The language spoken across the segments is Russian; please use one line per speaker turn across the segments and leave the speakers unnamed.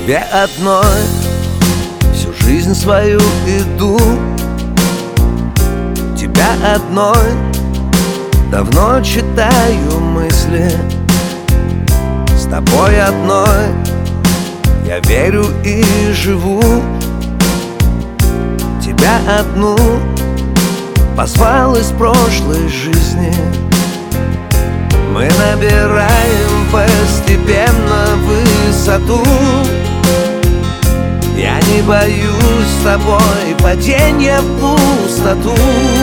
тебе одной всю жизнь свою иду. Тебя одной давно читаю мысли. С тобой одной я верю и живу. Тебя одну позвал из прошлой жизни. Мы набираем постепенно высоту. Я не боюсь с тобой падения в пустоту.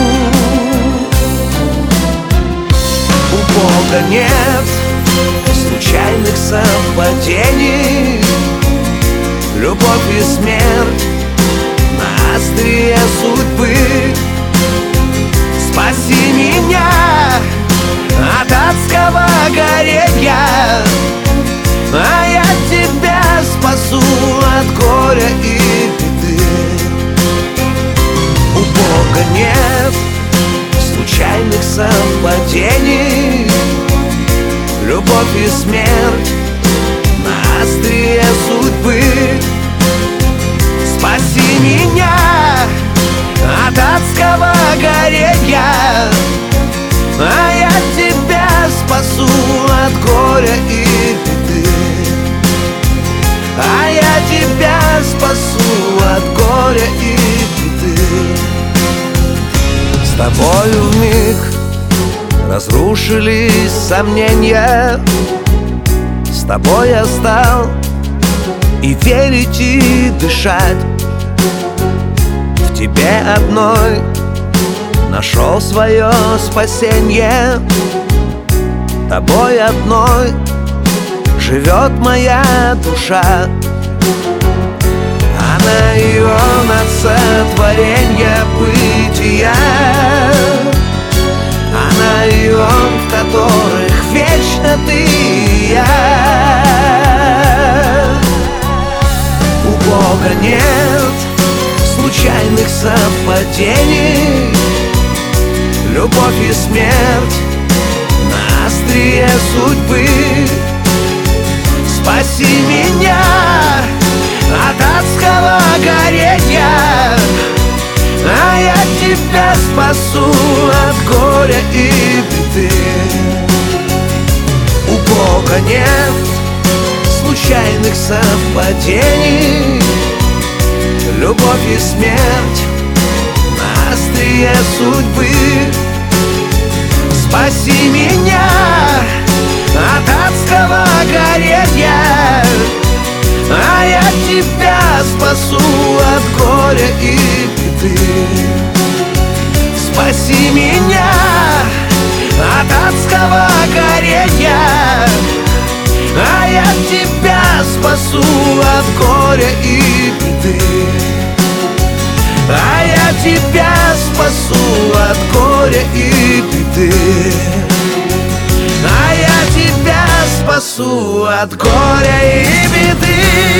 У Бога нет случайных совпадений. Любовь и смерть на острие судьбы. Спаси меня от адского горения, а я тебя спасу от горя и беды. У Бога нет случайных совпадений. Любовь и смерть на острие судьбы. Спаси меня от адского горения, а я тебя спасу от горя и беды. А я тебя спасу от горя и беды. С тобою вмиг разрушились сомнения. С тобой я стал и верить, и дышать. В тебе одной нашел свое спасение. Тобой одной живет моя душа. Она ион от сотворения бытия. Она ион, в которых вечно ты и я. У Бога нет случайных совпадений. Любовь и смерть на острие судьбы. Спаси меня от адского горения, а я тебя спасу от горя и беды. У Бога нет случайных совпадений. Любовь и смерть на острие судьбы. Спаси меня от адского горения, а я тебя спасу от горя и беды. Спаси меня от адского горения, а я тебя спасу от горя и беды. А я тебя спасу от горя и беды. А я тебя спасу от горя и беды.